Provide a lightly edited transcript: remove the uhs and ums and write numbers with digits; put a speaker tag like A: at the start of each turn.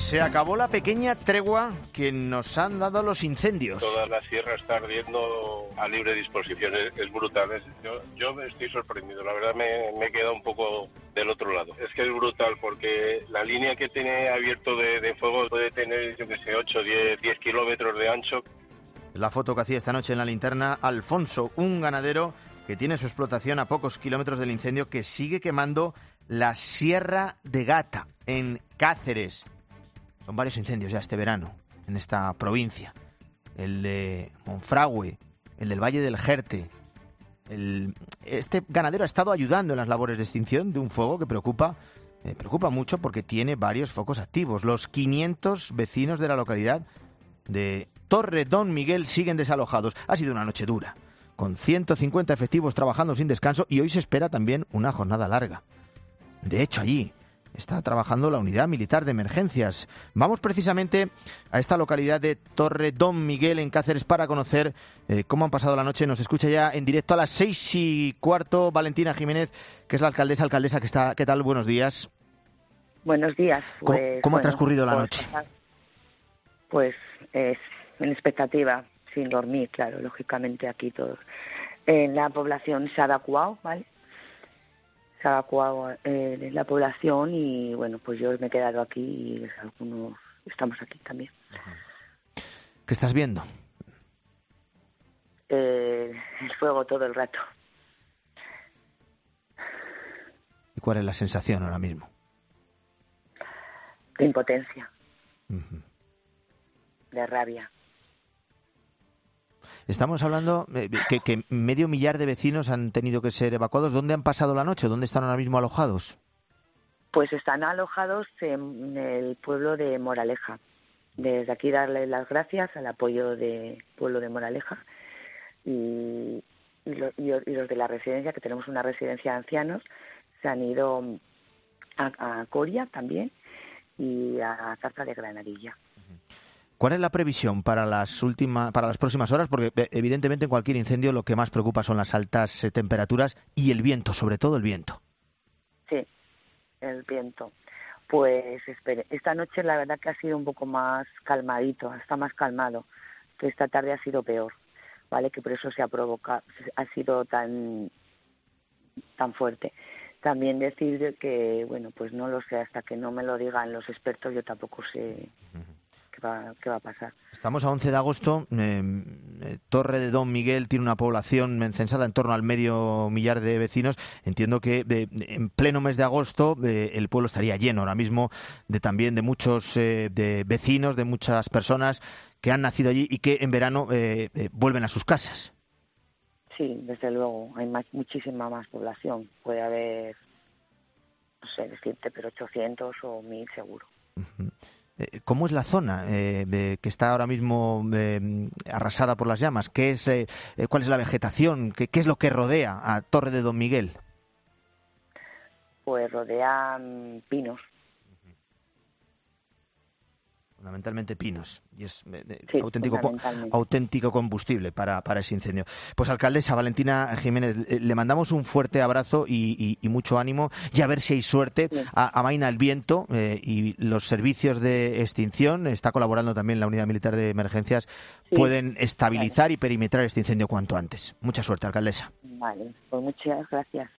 A: Se acabó la pequeña tregua que nos han dado los incendios.
B: Toda la sierra está ardiendo a libre disposición, es brutal. Yo me estoy sorprendido, la verdad me he quedado un poco del otro lado. Es que es brutal porque la línea que tiene abierto de fuego puede tener, yo que sé, 8, 10 kilómetros de ancho.
A: La foto que hacía esta noche en la linterna Alfonso, un ganadero que tiene su explotación a pocos kilómetros del incendio que sigue quemando la Sierra de Gata, en Cáceres. Son varios incendios ya este verano en esta provincia. El de Monfragüe, el del Valle del Jerte. Este ganadero ha estado ayudando en las labores de extinción de un fuego que preocupa mucho porque tiene varios focos activos. Los 500 vecinos de la localidad de Torre Don Miguel siguen desalojados. Ha sido una noche dura, con 150 efectivos trabajando sin descanso, y hoy se espera también una jornada larga. De hecho, allí está trabajando la Unidad Militar de Emergencias. Vamos precisamente a esta localidad de Torre Don Miguel, en Cáceres, para conocer cómo han pasado la noche. Nos escucha ya en directo a las 6:15 Valentina Jiménez, que es la alcaldesa. Alcaldesa, ¿qué tal? Buenos días.
C: Buenos días.
A: ¿Cómo ha transcurrido la noche?
C: Pues en expectativa, sin dormir, claro, lógicamente aquí todos. La población se ha evacuado, ¿vale? Se ha evacuado la población y, bueno, pues yo me he quedado aquí y algunos estamos aquí también.
A: ¿Qué estás viendo?
C: El fuego todo el rato.
A: ¿Y cuál es la sensación ahora mismo?
C: De impotencia.
A: Uh-huh.
C: De rabia.
A: Estamos hablando que medio millar de vecinos han tenido que ser evacuados. ¿Dónde han pasado la noche? ¿Dónde están ahora mismo alojados?
C: Pues están alojados en el pueblo de Moraleja. Desde aquí darle las gracias al apoyo del pueblo de Moraleja y los de la residencia, que tenemos una residencia de ancianos, se han ido a Coria también y a Zarza de Granadilla.
A: ¿Cuál es la previsión para las próximas horas? Porque evidentemente en cualquier incendio lo que más preocupa son las altas temperaturas y el viento, sobre todo el viento.
C: Sí, el viento. Pues esta noche la verdad que ha sido un poco más calmadito, está más calmado, que esta tarde ha sido peor, ¿vale? Que por eso ha sido tan fuerte. También decir que, bueno, pues no lo sé, hasta que no me lo digan los expertos, yo tampoco sé qué va a pasar.
A: Estamos a 11 de agosto, Torre de Don Miguel tiene una población censada en torno al medio millar de vecinos. Entiendo que en pleno mes de agosto el pueblo estaría lleno ahora mismo también de muchos de vecinos, de muchas personas que han nacido allí y que en verano vuelven a sus casas.
C: Sí, desde luego, hay muchísima más población. Puede haber, no sé decirte, pero 800 o 1000 seguro.
A: Uh-huh. ¿Cómo es la zona que está ahora mismo arrasada por las llamas? ¿Cuál es la vegetación? ¿Qué es lo que rodea a Torre de Don Miguel?
C: Pues rodean pinos.
A: Fundamentalmente pinos, y es
C: sí,
A: auténtico combustible para ese incendio. Pues alcaldesa Valentina Jiménez, le mandamos un fuerte abrazo y mucho ánimo, y a ver si hay suerte. Sí. Amaina el viento y los servicios de extinción, está colaborando también la Unidad Militar de Emergencias, sí, pueden estabilizar y perimetrar este incendio cuanto antes. Mucha suerte, alcaldesa.
C: Vale, pues muchas gracias.